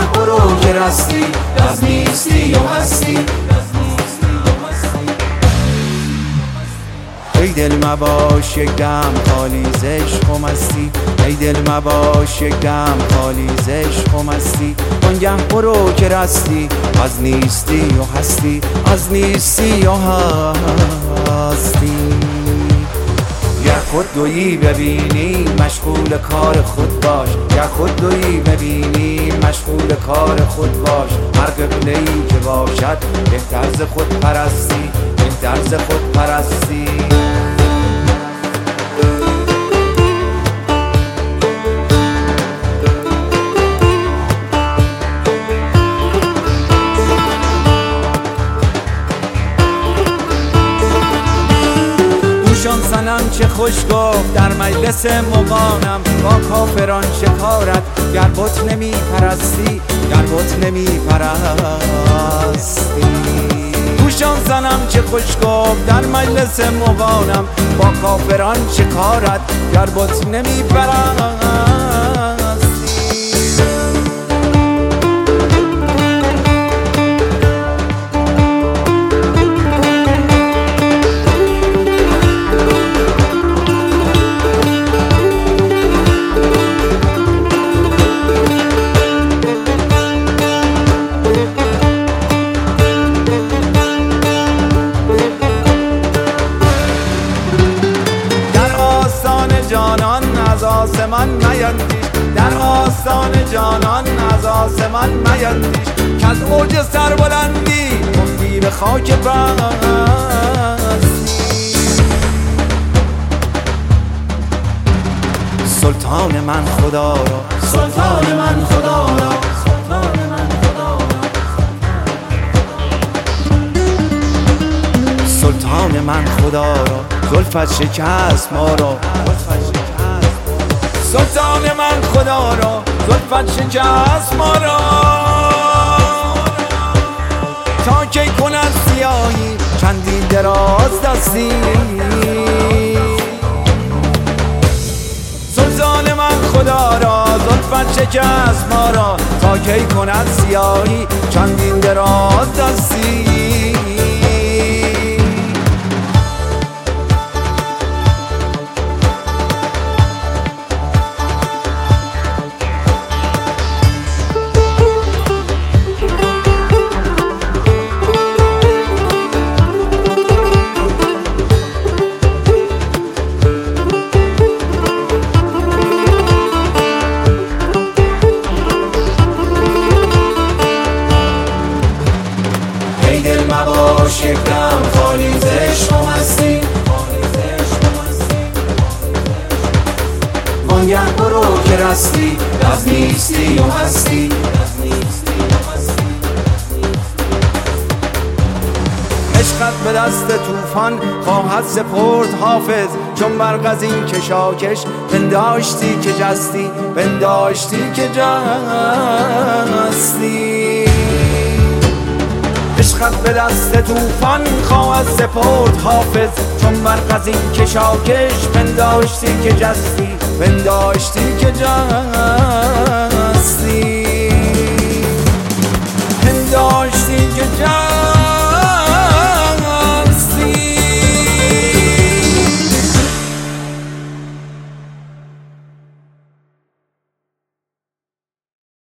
برو که رستی از نیستی و هستی. ای دل مباش یک دم خالی ز عشق و مستی، ای دل مباش یک دم خالی ز عشق و مستی. آنگه برو که رستی از نیستی و هستی، از نیستی و هستی. گر خود دویی ببینی مشغول کار خود باش، گر خود دویی ببینی مشغول کار خود باش. هر قبله‌ای که باشد بهتر ز خود پرستی، بهتر ز خود پرستی. دوشان صنم چه خوش گفت در مجلس مغانم، با کافران شکارت گر بت نمی پرستی، گر بت نمی پرستی. دوشان صنم چه خوش گفت در مجلس مغانم، با کافران شکارت گر بت نمی پرستی. از آسمان میندیش، در آستان جانان از آسمان میندیش، که از اوج سربلندی افتی به خاک بستی. سلطان من خدا را، سلطان من خدا را، سلطان من خدا را، سلطان من خدا را. زلفت شکست ما را، سلطان من خدا را. زلفت شکست ما را. تا کی کند سیاهی چندین دراز دستی، سلطان من خدا را. زلفت شکست ما را. تا کی کند سیاهی چندین دراز دستی. مباش یک دم خالی ز عشق و مستی، آنگه برو که رستی از نیستی و هستی. عشقت به دست طوفان خواهد سپرد حافظ، چون برق از این کشاکش پنداشتی که جستی، پنداشتی که جستی. عشقت به دست طوفان خواهد سپرد حافظ، چون برق از این کشاکش پنداشتی که جستی، پنداشتی که جستی، پنداشتی که جستی.